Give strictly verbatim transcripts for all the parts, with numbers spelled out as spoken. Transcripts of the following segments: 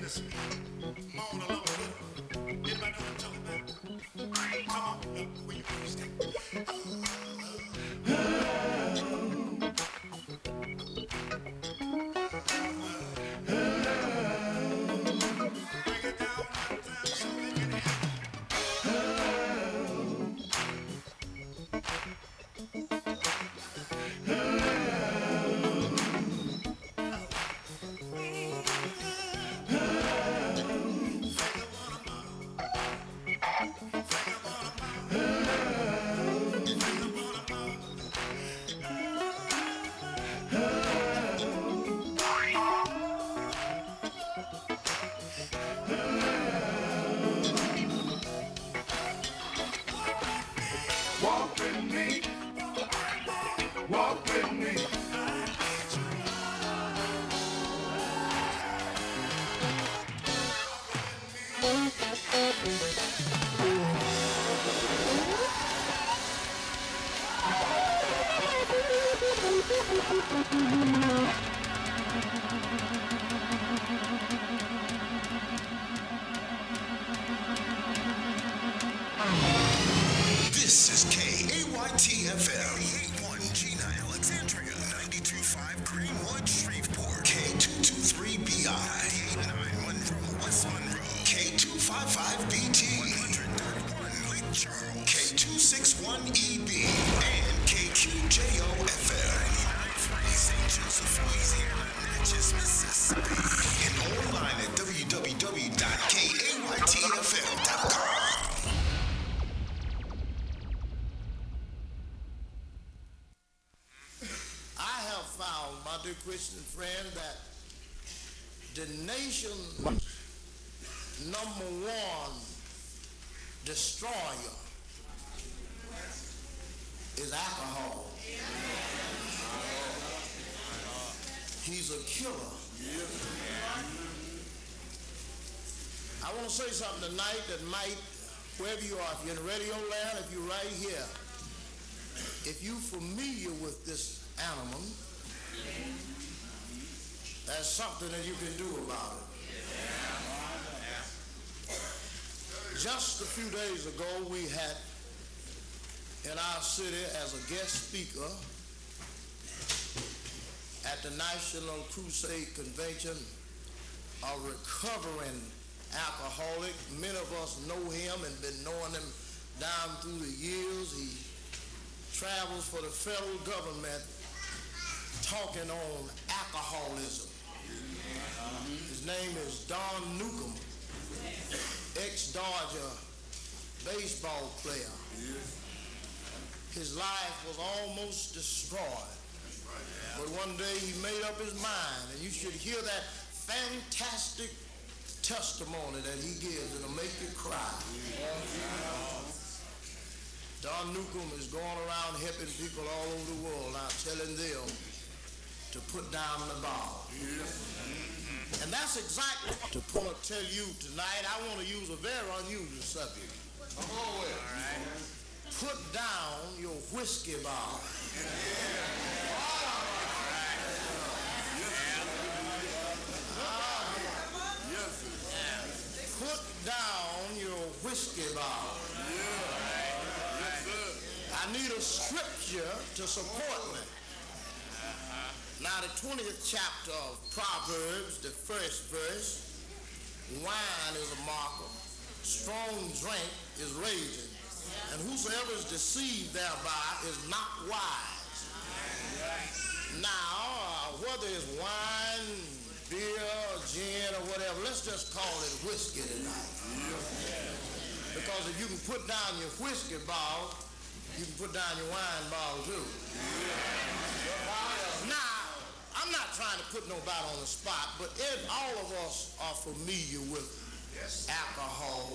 just moan a little bit. Anybody know what I'm talking about? Come on, look, where you stay. Bring it down one time so they can hear. Walk with me, walk with me. This is K A Y T F M, eighty-one Gina Alexandria, ninety-two point five Greenwood, Shreveport, K two twenty-three B I, eighty-nine Monroe, West Monroe, K two fifty-five B T, one thirty-one Lake Charles, K two sixty-one E B, and K Q J O F M, ninety-nine point three Saint Joseph, Louisiana, Natchez, Mississippi, and online at w w w dot k a y t f m dot com. I have found, my dear Christian friend, that the nation's number one destroyer is alcohol. He's a killer. I want to say something tonight that might, wherever you are, if you're in radio land, if you're right here, if you're familiar with this animal, there's something that you can do about it. Just a few days ago, we had in our city as a guest speaker at the National Crusade Convention a recovering alcoholic. Many of us know him and been knowing him down through the years. He travels for the federal government talking on alcoholism. His name is Don Newcomb, ex-Dodger baseball player. His life was almost destroyed, but one day he made up his mind, and you should hear that fantastic testimony that he gives. It'll make you cry. Don Newcomb is going around helping people all over the world now, telling them to put down the ball. And that's exactly what to put, tell you tonight. I want to use a very unusual subject. Oh, right. Put down your whiskey bottle. Put down your whiskey bottle. I need a scripture to support me. Now, the twentieth chapter of Proverbs, the first verse, wine is a mocker, strong drink is raging, and whosoever is deceived thereby is not wise. Now, uh, whether it's wine, beer, gin, or whatever, let's just call it whiskey tonight. Because if you can put down your whiskey bottle, you can put down your wine bottle too. Now, I'm not trying to put nobody on the spot, but if all of us are familiar with alcohol.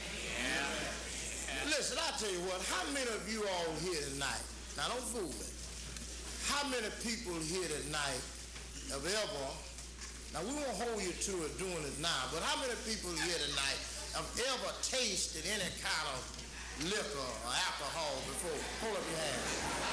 Listen, I tell you what, how many of you all here tonight, now don't fool me, how many people here tonight have ever, now we won't hold you to it doing it now, but how many people here tonight have ever tasted any kind of liquor or alcohol before? Hold up your hand.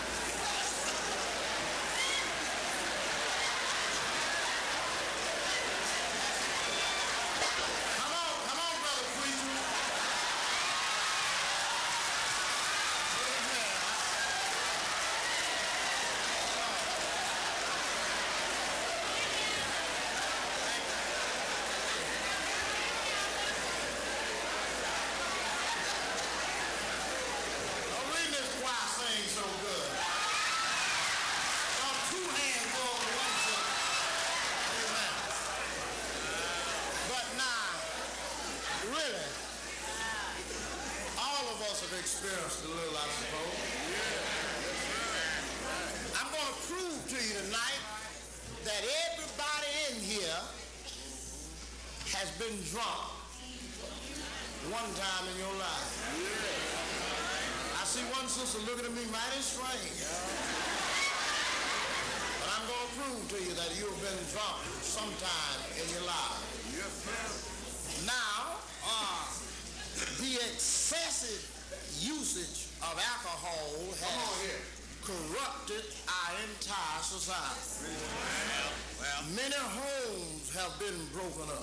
experienced a little, I suppose. I'm going to prove to you tonight that everybody in here has been drunk one time in your life. I see one sister looking at me mighty strange. But I'm going to prove to you that you have been drunk sometime in your life. Yes, sir. Now, uh, the excessive usage of alcohol has corrupted our entire society. Well, well. Many homes have been broken up.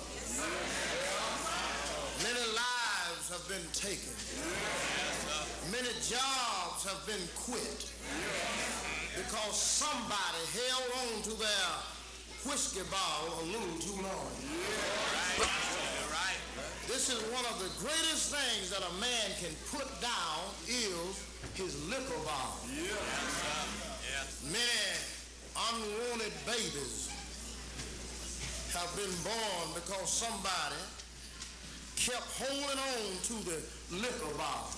Many lives have been taken. Many jobs have been quit because somebody held on to their whiskey bottle a little too long. Right. Right. This is one of the greatest things that a man can put down is his liquor bottle. Yes. Many unwanted babies have been born because somebody kept holding on to the liquor bottle.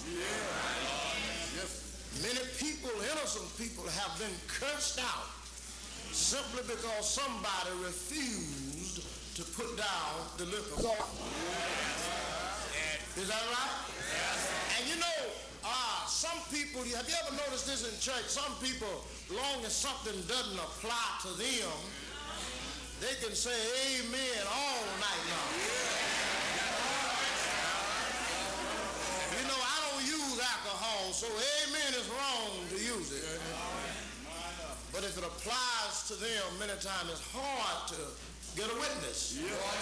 Many people, innocent people, have been cursed out simply because somebody refused to put down the liquor bottle. Is that right? And you know, uh, some people, have you ever noticed this in church? Some people, long as something doesn't apply to them, they can say amen all night long. You know, I don't use alcohol, so amen is wrong to use it. But if it applies to them, many times it's hard to get a witness.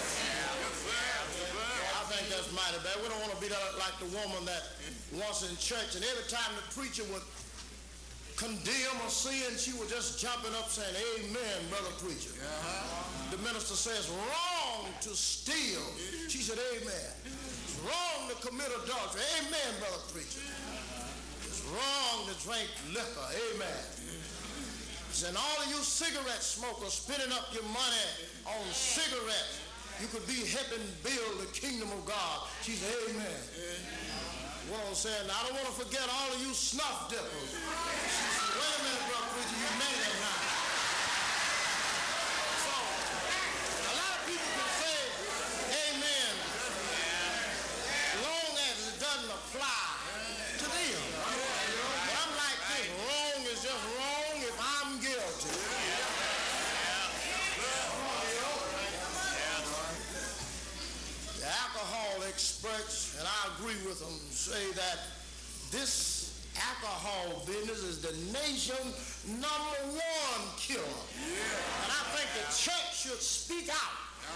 I think that's mighty bad. We don't want to be like the woman that once in church, and every time the preacher would condemn a sin, she was just jumping up saying, amen, brother preacher. Uh-huh. The minister says, wrong to steal. She said, amen. It's wrong to commit adultery. Amen, brother preacher. It's wrong to drink liquor. Amen. And all of you cigarette smokers spending up your money on cigarettes, you could be helping build the kingdom of God. She said, amen. What I'm saying, I don't want to forget all of you snuff dippers. She said, wait a minute, brother preacher, you made it now. So, a lot of people can say, amen, long as it doesn't apply to them. But I'm like this, wrong is just wrong if I'm guilty. The alcohol experts, and I agree with them, say that this alcohol business is the nation's number one killer. Yeah. And I think the church should speak out.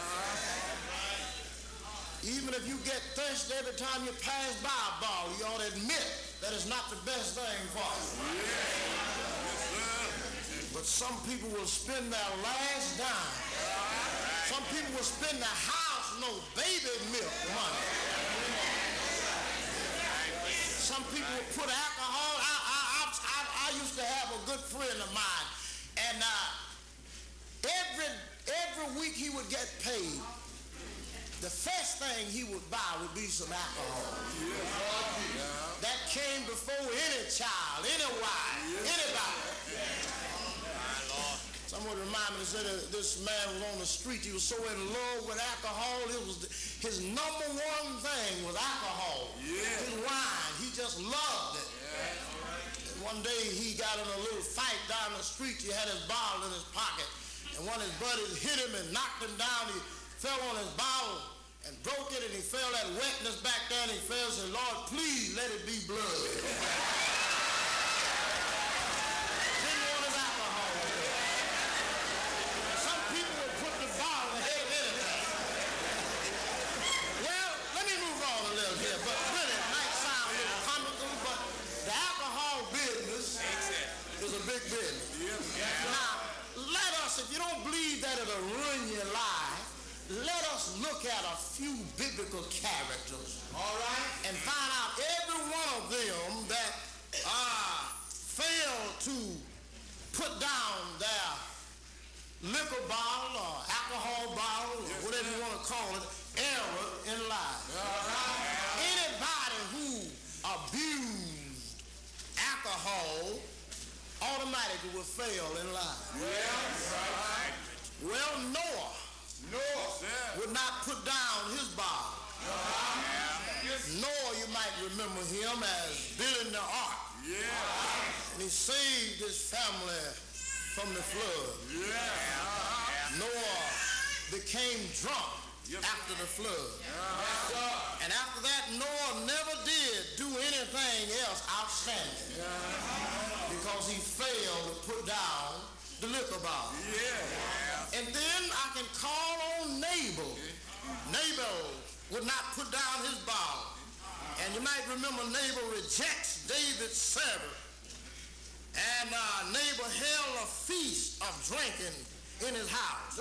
Uh-huh. Even if you get thirsty every time you pass by a bar, you ought to admit that it's not the best thing for you. Yeah. But some people will spend their last dime. Some people will spend their house no baby milk money. Some people will put alcohol. I, I, I, I, I used to have a good friend of mine, and uh, every every week he would get paid. The first thing he would buy would be some alcohol. That came before any child, any wife, anybody. Someone reminded me, said that this man was on the street. He was so in love with alcohol. It was the, his number one thing was alcohol. Yeah. His wine. He just loved it. Yeah. And one day he got in a little fight down the street. He had his bottle in his pocket. And one of his buddies hit him and knocked him down. He fell on his bottle and broke it, and he felt that wetness back there, and he fell and said, Lord, please let it be blood. Big business. Yeah. Now, let us, if you don't believe that it'll ruin your life, let us look at a few biblical characters, all right, and find out every one of them that uh, failed to put down their liquor bottle or alcohol bottle, or whatever you want to call it, error in life. All right? Anybody who abused fail in life. Yeah. Right. Well, Noah, Noah would not put down his bottle. Noah, you might remember him as building the ark. Yeah. And he saved his family from the flood. Yeah. Noah became drunk Yes. after the flood. Uh-huh. And after that, Noah never did do anything else outstanding because he failed to put down the liquor bottle. Yeah. And then I can call on Nabal. Nabal would not put down his bottle. And you might remember Nabal rejects David's servant. And uh, Nabal held a feast of drinking in his house.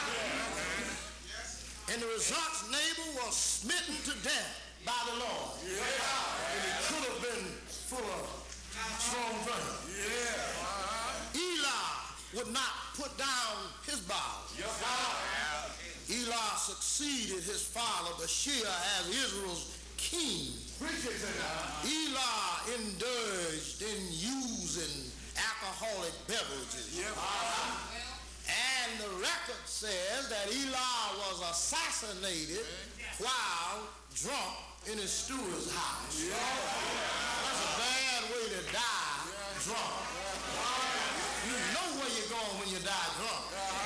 And the results, Nabal was smitten to death by the Lord. Yeah. And he could have been full of strong drink. Yeah. Uh-huh. Eli would not put down his bottle. Yes, sir. Eli succeeded his father Bathsheba as Israel's king. Preach it tonight. Eli indulged in using alcoholic beverages. Yes, uh-huh. And the record says that Eli was assassinated while drunk in his steward's house. Yeah. That's a bad way to die drunk. You know where you're going when you die drunk.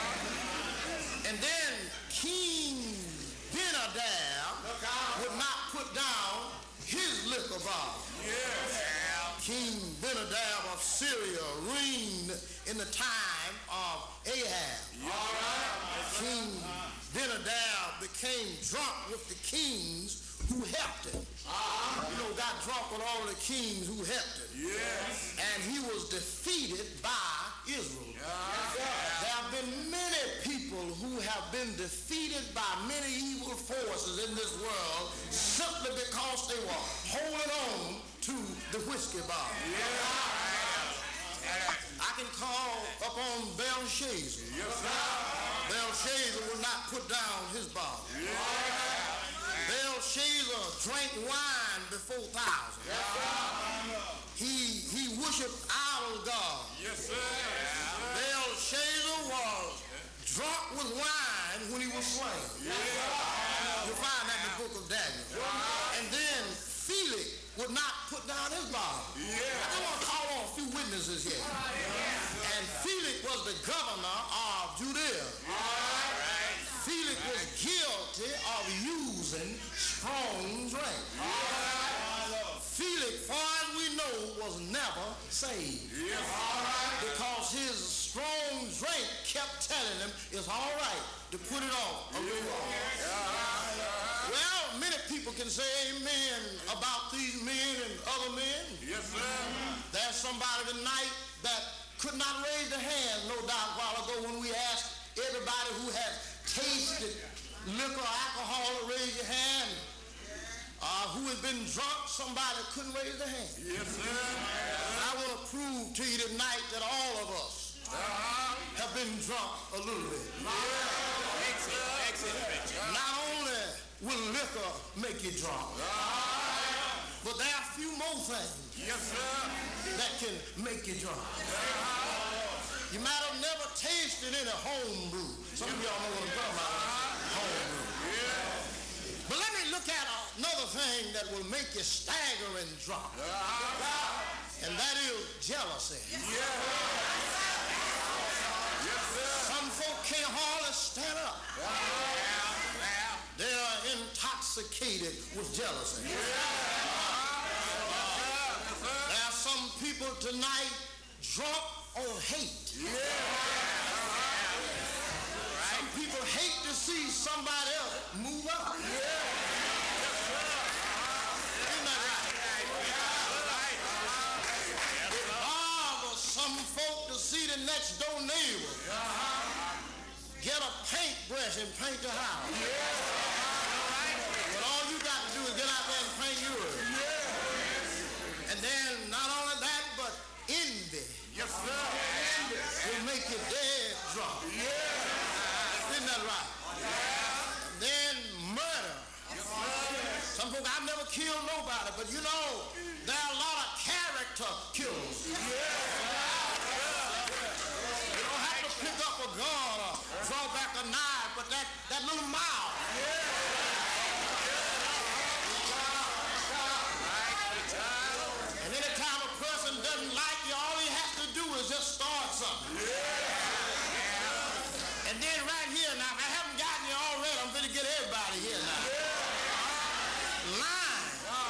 And then King Benadab would not put down his liquor bottle. Yeah. King Benadab of Syria reigned in the time of Ahab. All right. King Benadab became drunk with the kings who helped him. Uh-huh. You know, got drunk with all the kings who helped him. Yes. And he was defeated by Israel. Uh-huh. There have been many people who have been defeated by many evil forces in this world simply because they were holding on to the whiskey bottle. Yeah. I can call upon Belshazzar. Yes, sir. Belshazzar would not put down his bottle. Yeah. Belshazzar drank wine before thousands. Yes, sir. He he worshipped idol gods. Yes, sir. Belshazzar was drunk with wine when he was slain. Yeah. You'll find that in the book of Daniel. Yeah. And then Felix would not put down his bottle. Yeah. I want to call on a few witnesses here. Yeah. And Felix was the governor of Judea. Right. Felix was guilty of using strong drink. Right. Felix, far as we know, was never saved. Yes. Right. Because his strong drink kept telling him it's all right to put it off. A little while. Yeah. Well, many people can say amen about these men and other men. Yes, sir. There's somebody tonight that could not raise their hand, no doubt, a while ago when we asked everybody who has tasted liquor or alcohol to raise your hand. Uh, who has been drunk, somebody couldn't raise their hand. Yes, sir. I want to prove to you tonight that all of us Uh-huh. have been drunk a little bit. Yeah. Excellent. Excellent. Not only will liquor make you drunk, Uh-huh. but there are a few more things Yes, sir. that can make you drunk. Uh-huh. You might have never tasted any home brew. Some of y'all know what I'm talking about. Home brew. Yeah. But let me look at another thing that will make you stagger and drunk. Uh-huh. And that is jealousy. Yeah. Yes, sir. Some folk can't hardly stand up. Uh-huh. They are intoxicated with jealousy. Yeah. Uh-huh. There are some people tonight drunk on hate. Yeah. Some people hate to see somebody else move up. Yeah. Yes, sir. Isn't that right? It bothers some folk to see the next door neighbor get a paintbrush and paint the house. But all you got to do is get out there and paint yours. And then not only that, but envy Yes, sir. will make you dead drunk. Isn't that right? And then murder. Some folk, I've never killed nobody, but you know, there are a lot of character killers. a knife, but that, that little mouth. And anytime a person doesn't like you, all he has to do is just start something. And then right here now, if I haven't gotten you already, I'm going to get everybody here now. Lying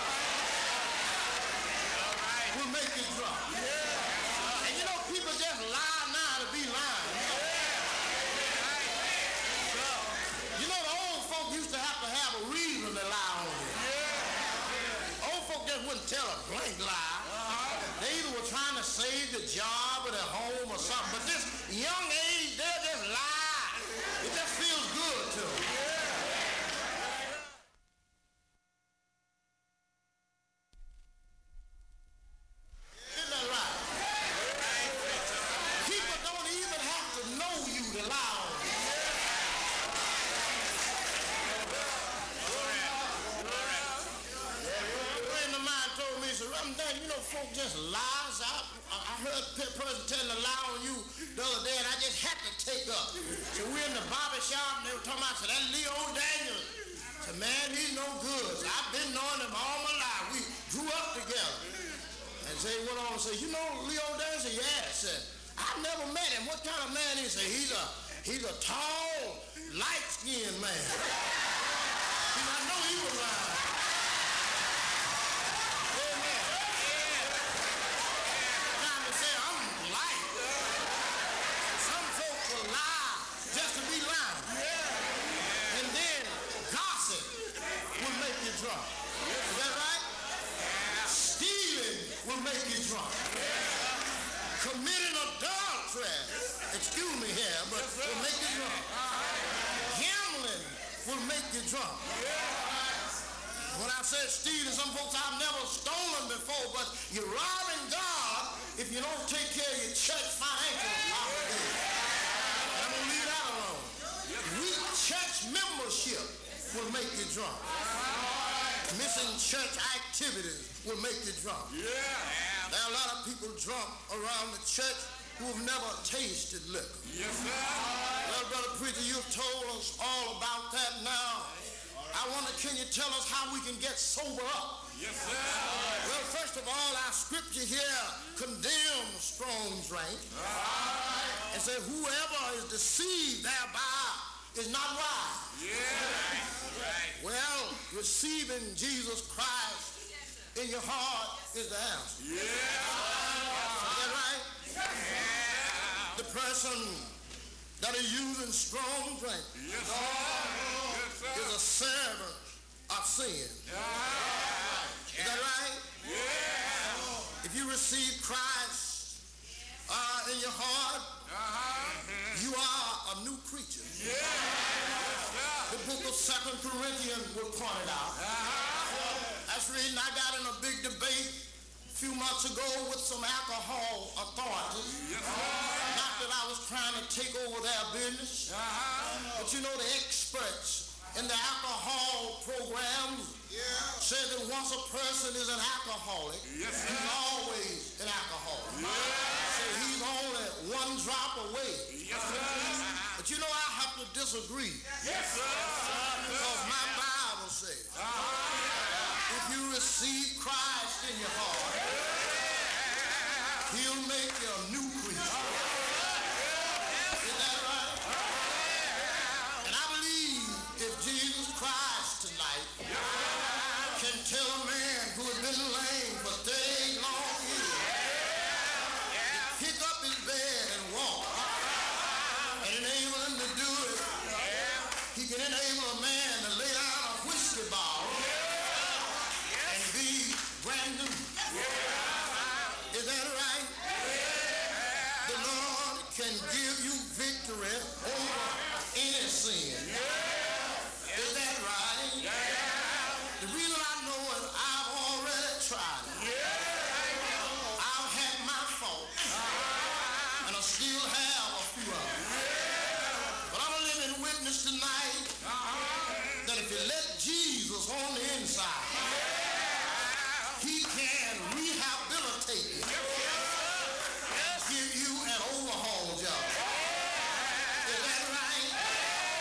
will make you drunk. And you know, people just lie now to be lying. You know, the old folk used to have to have a reason to lie on you. Old folk just wouldn't tell a blank lie. They either were trying to save the job or their home or something. But this young age, they'll just lie. It just feels good to them. Isn't that right? People don't even have to know you to lie on you. A friend of mine told me, he said, Reverend Dad, you know, folk just lies. I, I heard a person telling a lie on you the other day, and I just had to take up. So we're in the barber shop, and they were talking about, so that Leo Daniels. I said, man, he's no good. So I've been knowing him all my life. We grew up together. And so he went on and said, you know Leo Daniels? I said, yeah. I said, I never met him. What kind of man is he? He's a, he's a tall, light-skinned man. He said, I know he was lying. Amen. Time to say, I'm light. Some folks will lie just to be lying. And then gossip will make you drunk. Is that right? Stealing will make you drunk. Committing adultery, excuse me here, but will make you drunk. Gambling will make you drunk. When I said stealing, some folks I've never stolen before, but you're robbing God if you don't take care of your church financial obligations. I'm going to leave that alone. Weak church membership will make you drunk. Missing church activities will make you drunk. Yeah. There are a lot of people drunk around the church who have never tasted liquor. Yes, sir. Well, Brother Preacher, you've told us all about that now. I wonder, can you tell us how we can get sober up? Yes, sir. Well, first of all, our scripture here condemns strong drink. Right. And say, whoever is deceived thereby is not wise. Yeah. Right. Well, receiving Jesus Christ in your heart is the answer. Yeah. Is that right? Yeah. The person that is using strong drink Yes, sir. Yes, sir. is a servant of sin. Yeah. Is that right? Yeah. If you receive Christ uh, in your heart, Uh-huh. you are a new creature. Yeah. Yes, sir. The book of Second Corinthians will point it out. Uh-huh. That's the reason I got in a big debate a few months ago with some alcohol authorities. Yes, sir. Not that I was trying to take over their business, Uh-huh. but you know the experts in the alcohol programs said that once a person is an alcoholic, Yes, sir. he's always an alcoholic. Yeah. So he's only one drop away. Yes, sir. But you know, I have to disagree. Yes, sir. Because my Bible says, if you receive Christ in your heart, he'll make you a new creature. Is that right? And I believe if Jesus Christ tonight can tell a man who has been lame for thirty long years to pick up his bed and walk and enable him to do it, he can enable a man to lay down a whiskey bottle and be brand new. Is that right? The Lord can give you victory over any sin. Is that right? The reason I know is I've already tried it. I've had my faults, and I still have a few of them. But I'm a living witness tonight that if you let Jesus on the inside, he can rehabilitate you, give you an overhaul job. Is that right?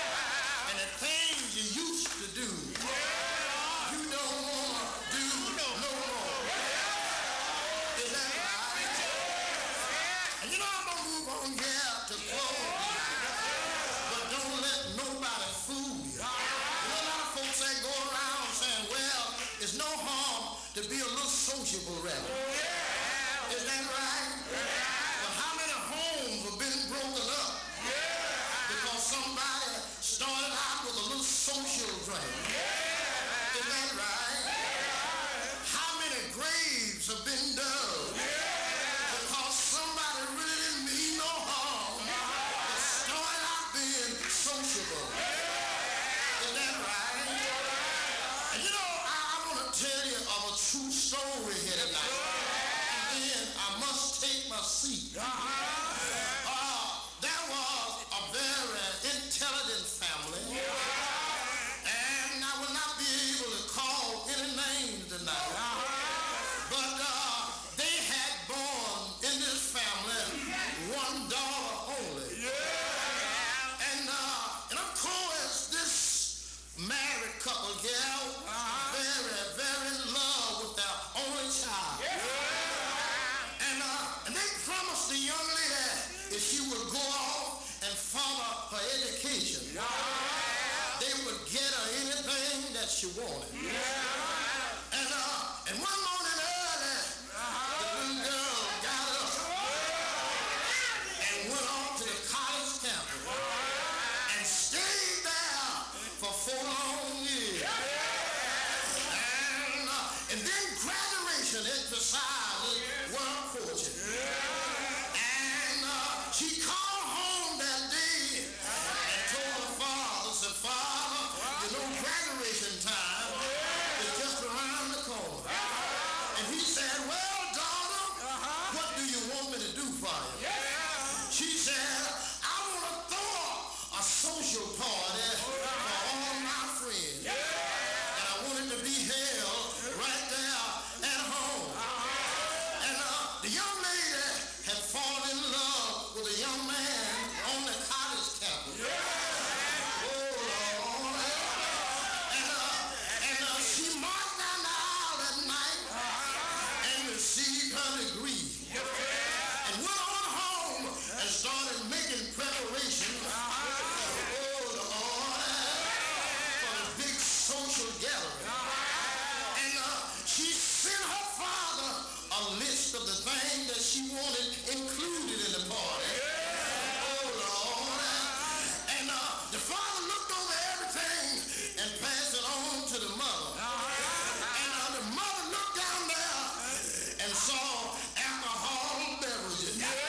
a little sociable rather. Is that right? But how many homes have been broken up because somebody started out with a little social drink? Is that right? How many graves have been dug because somebody really didn't mean no harm but started out being sociable? Is that right? And you know, I, I want to tell you of a true story here tonight. And then I must take my seat. Uh, there was a very intelligent family, and I will not be able to call any names tonight. But uh, they had born in this family one daughter only. And, uh, and of course, this married couple here very, very in love with their only child. And, uh, and they promised the young lady if she would go off and follow her education, they would get her anything that she wanted. And, uh, and one morning early, the little girl got up and went off to the college campus and stayed there for four long years. And, uh, and then graduation exercises were approaching. And uh, she called home that day and told her father, said, Father, you know, graduation time is just around the corner. And he said, well, daughter, what do you want me to do for you? She said, I want to throw a social party for all my friends. And I want it to be held right there at home. And uh, the young lady had fallen in love with a young man on the college campus. Oh, Lord. And, uh, and uh, she marched down the aisle that night and received her degree. And went on home and started making preparations, oh, Lord, for the big social gathering. And uh, she sent her father a list of the things that she wanted included in the party. Oh, Lord. And uh, the father looked over everything and passed it on to the mother. And uh, the mother looked down there and saw alcohol beverages.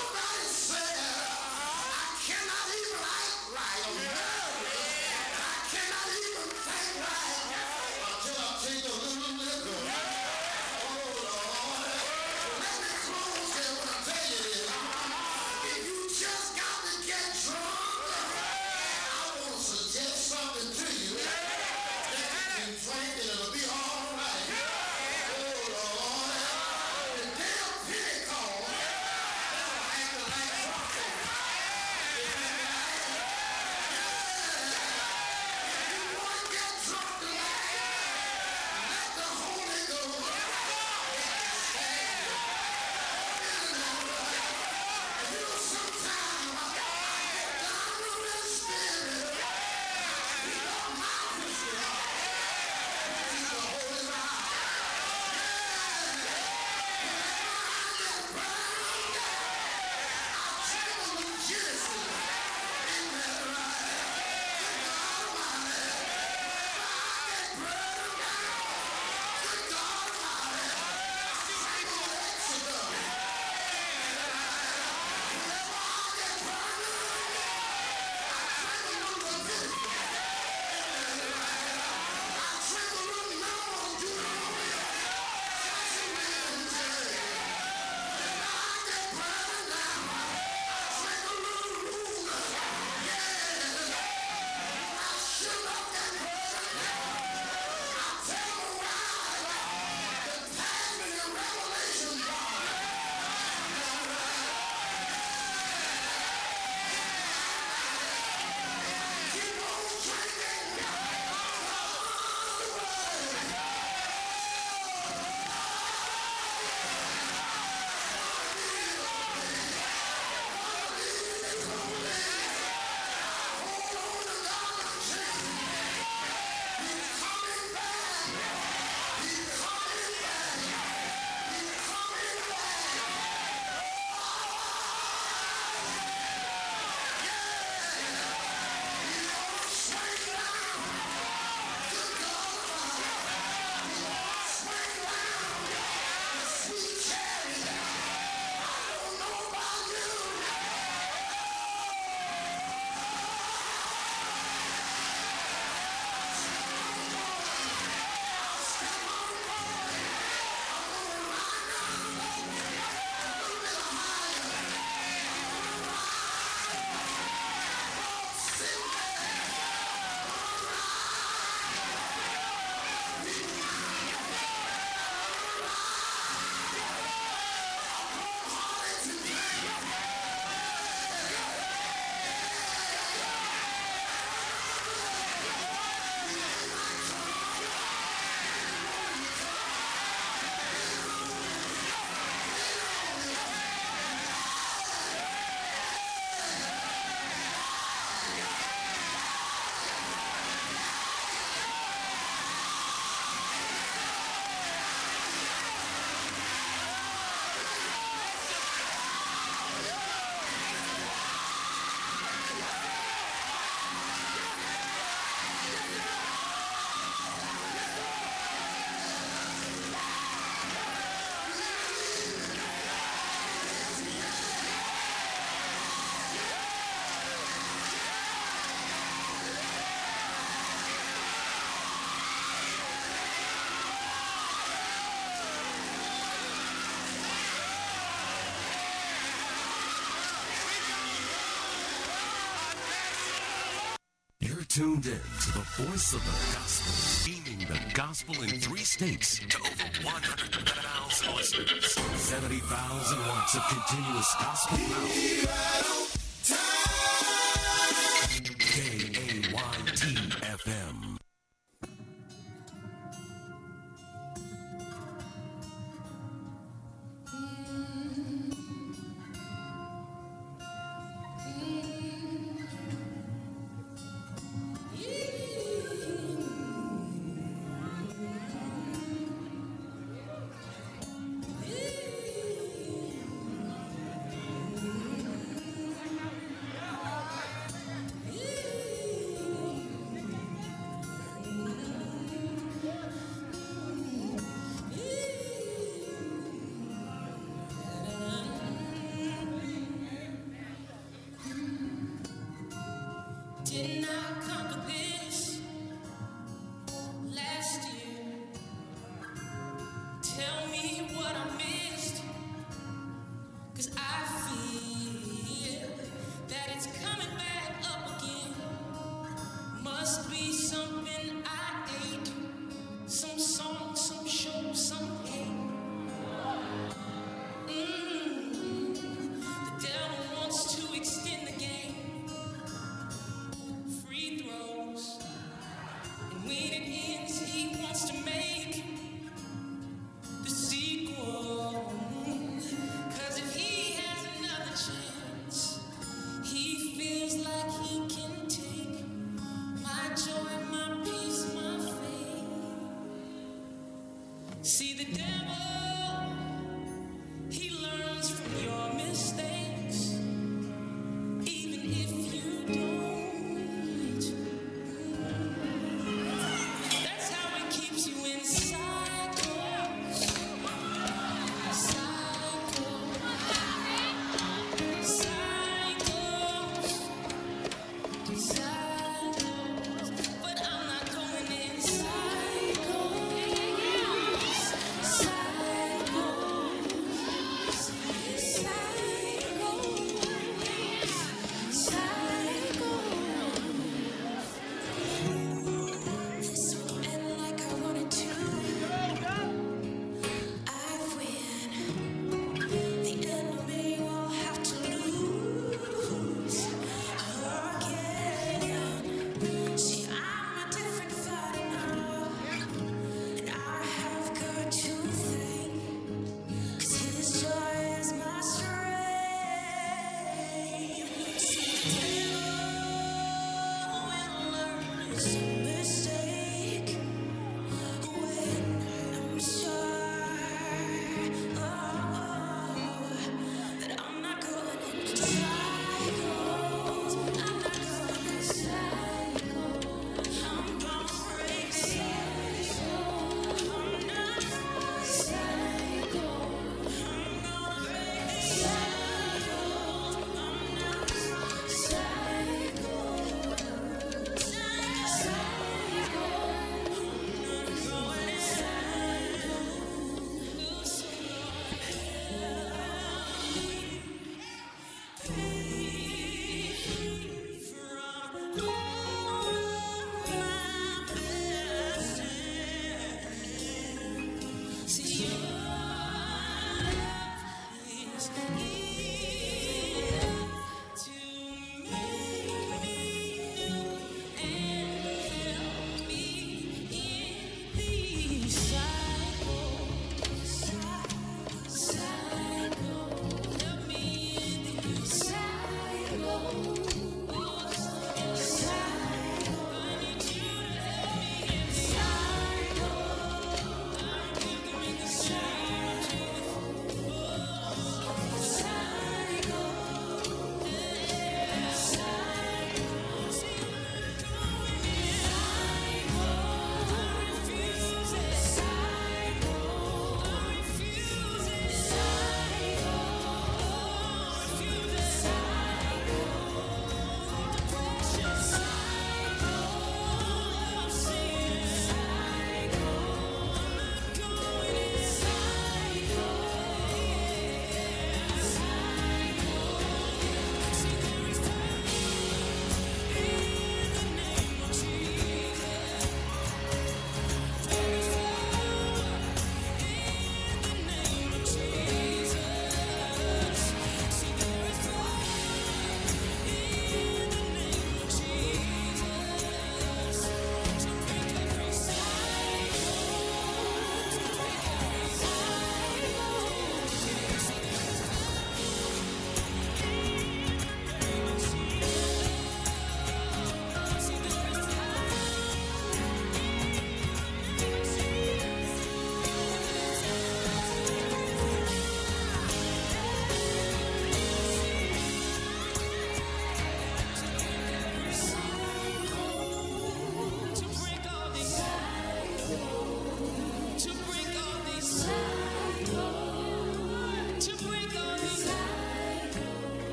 Somebody said, I cannot even act right. I'm nervous. I cannot even think right until I take a little liquor. Oh, Lord. Let me close here when I tell you this. If you just got to get drunk, I want to suggest something to you. That you can drink and it'll be all right. Oh, Lord. The day of Pentecost, acting like drunk. You want to get drunk tonight? Let the Holy Ghost. You know, sometimes I get down with the Spirit. I love my Christian heart. He's the Holy Ghost. Tuned in to the voice of the gospel, beaming the gospel in three states to over one hundred thousand listeners. seventy thousand watts of continuous gospel power. K A Y T F M. that it's coming back up again. Must be something I ate, some song, some show, some hate. Mm. The devil wants to extend the game, free throws, and when it ends, he wants to make the sequel. 'Cause if he has another chance, he feels like he can take my joy, my peace, my faith. See, the devil, he learns from your mistakes, even if you don't. That's how he keeps you in cycles, cycles, cycles, cycles. But I'm not going in cycles, cycles, cycles, cycles. This won't end like I wanted to. I win. The enemy will have to lose again. See, I'm a different fighter now, and I have got to thank, 'cause his joy is my strength. See, the devil will learn his mistake when I'm sure, oh, that I'm not good at cycles. I'm not good at cycles. I'm gonna break cycles. I'm not cycles. I'm gonna break cycles. I'm not cycles. See, your love is enough to make me new and help me in these cycles, cycles. Help me in these cycles, cycles. I need you to help me in these cycles. I'm figuring this out.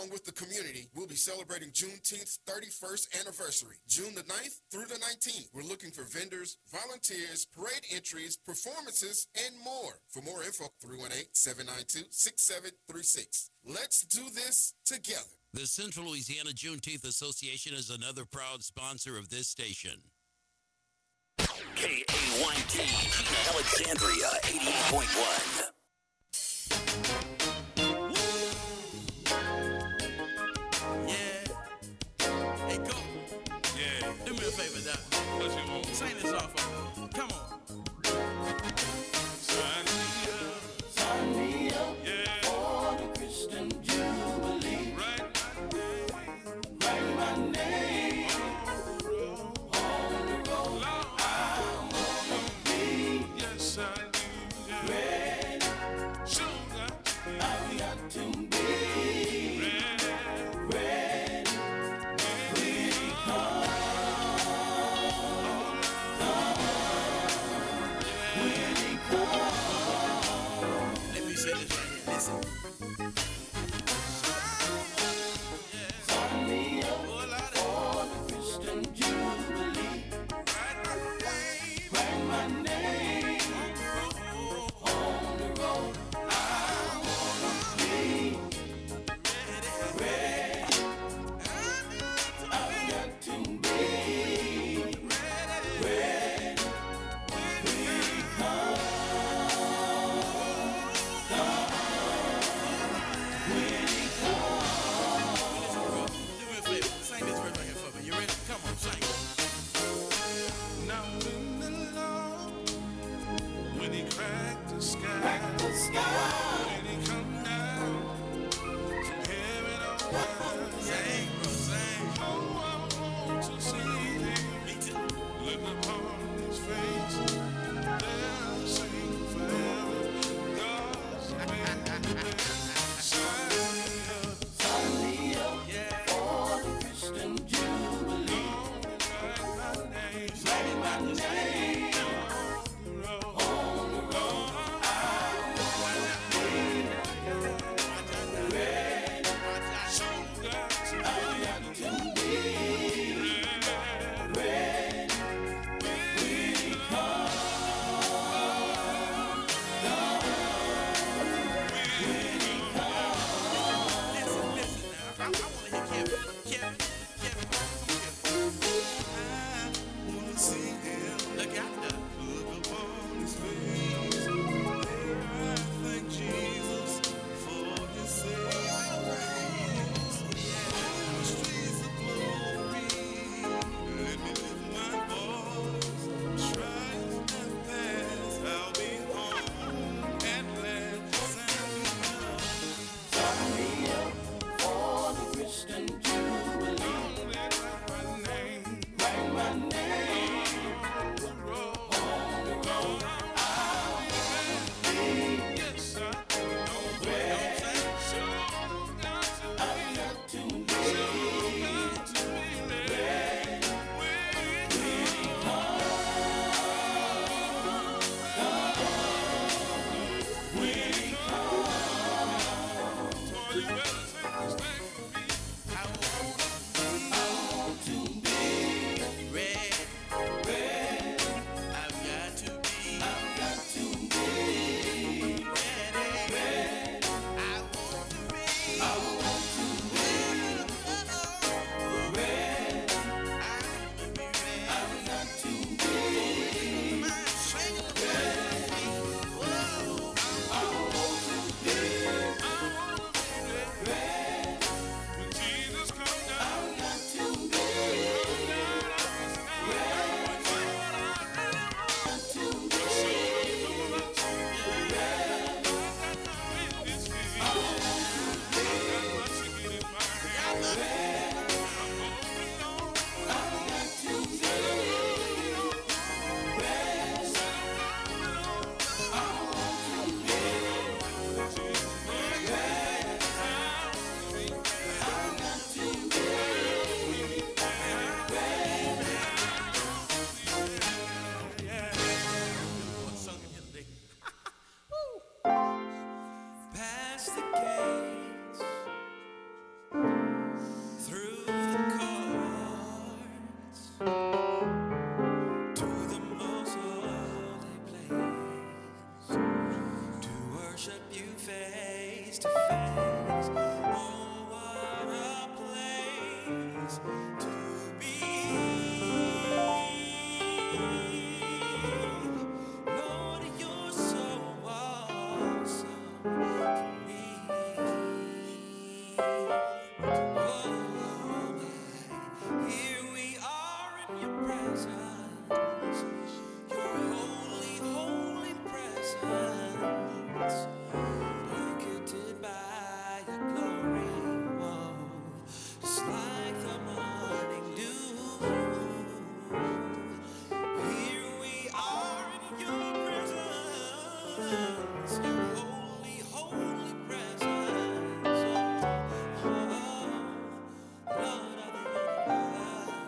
Along with the community, we'll be celebrating Juneteenth's thirty-first anniversary, June the ninth through the nineteenth. We're looking for vendors, volunteers, parade entries, performances, and more. For more info, three one eight, seven nine two, six seven three six. Let's do this together. The Central Louisiana Juneteenth Association is another proud sponsor of this station. K A Y T, Alexandria, eighty-eight point one. Yeah. Hey, go. Yeah. Do me a favor, Doc. What you want? Sing this off of me. Come on. Sign me up. Sign me up. Yeah. For the Christian Jubilee. Write my name. Write my name. On the road. On the road. I wanna be. Yes, I do. Yeah. Ready. Sure got to be. I've got to be. Ready. Ready. Here we come. Let me say this right here. Listen. Sign me up for the Christian Jubilee. Write my name on the road. I wanna be ready. I've got to be ready. Here we come. Do me a favor, sing this verse right here for me. You ready? Come on, sing.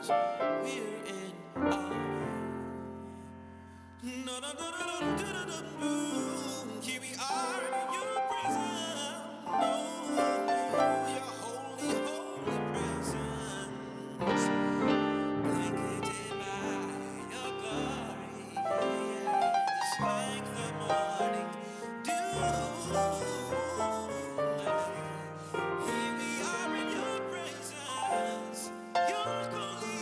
we're in awe. No, no, no, no, no, no, no, no, no. Here we are in your presence. No, your holy, holy presence. Blanketed by your glory, just like the morning dew. Here we are in your presence, your holy,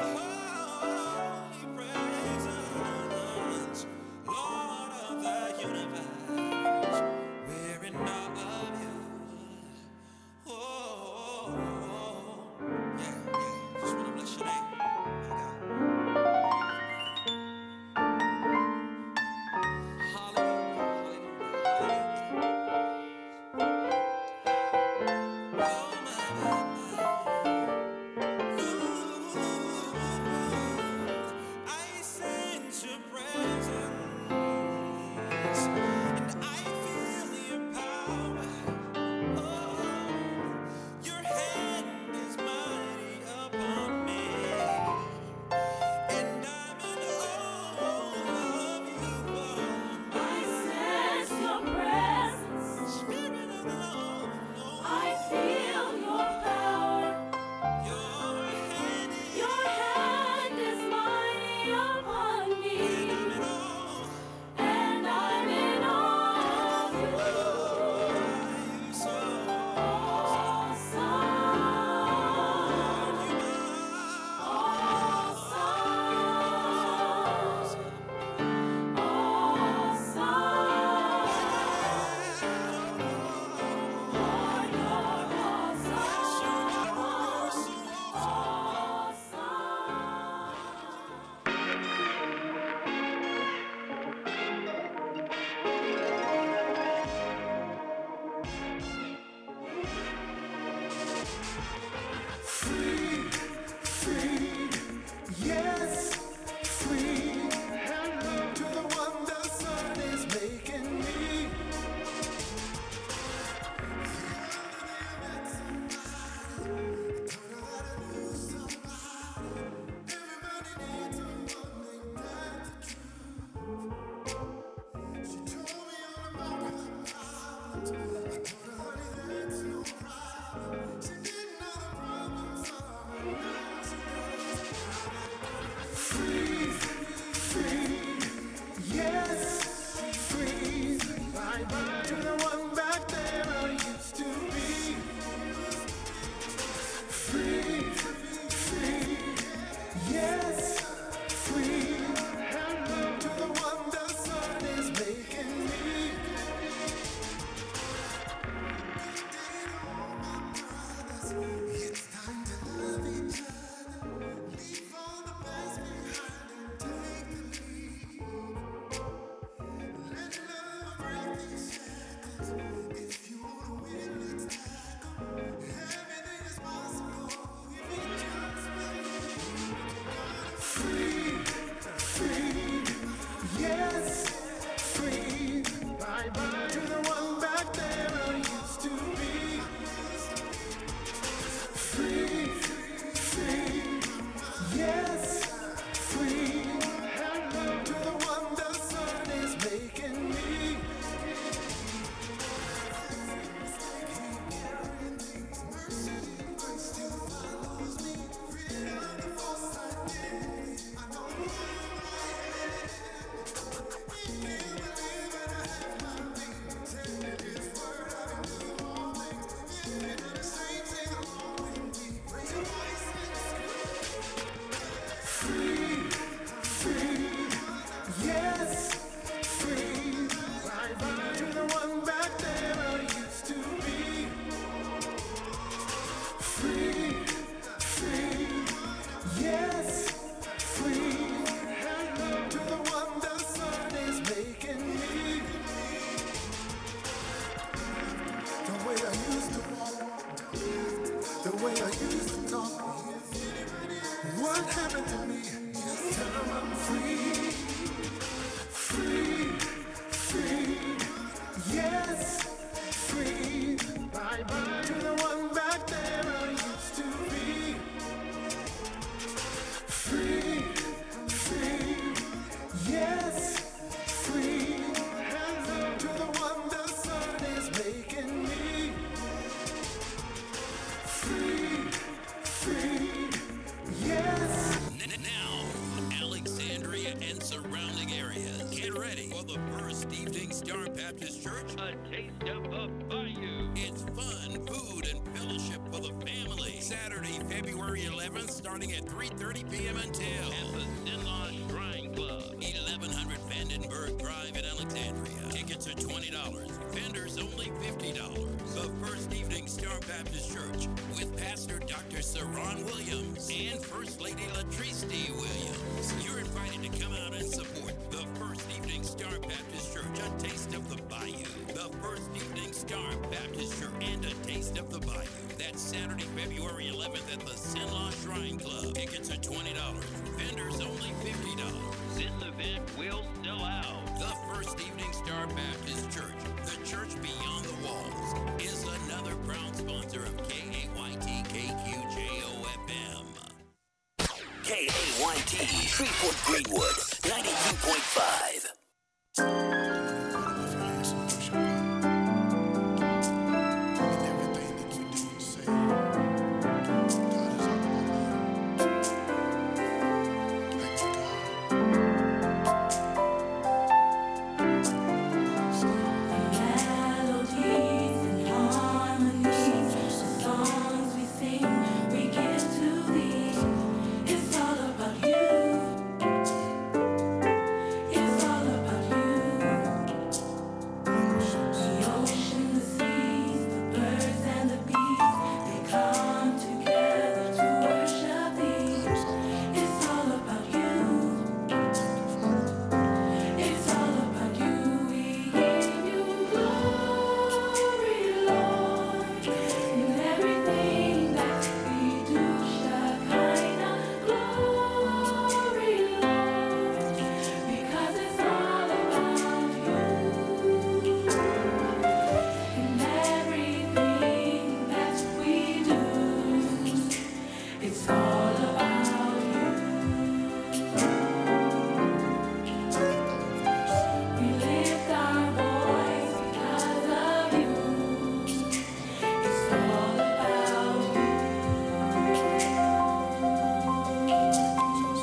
holy presence, Lord of the universe. We're in awe of you. Oh, yeah, yeah. Just wanna bless your name. The way I used to talk. What happened to me? until at the Zinla Shrine Club, eleven hundred Vandenberg Drive in Alexandria. Tickets are twenty dollars. Vendors only fifty dollars. The First Evening Star Baptist Church with Pastor Doctor Saron Williams and First Lady Latrice D. Williams. You're invited to come out and support the First Evening Star Baptist Church, a taste of the bayou. The First Evening Star Baptist Church and a taste of the bayou. That's Saturday, February eleventh at the Zinla Shrine Club. Tickets are twenty dollars. Vendors only fifty dollars. This event will sell out. The First Evening Star Baptist Church, the church beyond the walls, is another proud sponsor of K A Y T K Q J O F M. K A Y T, Shreveport Greenwood, ninety-two point five.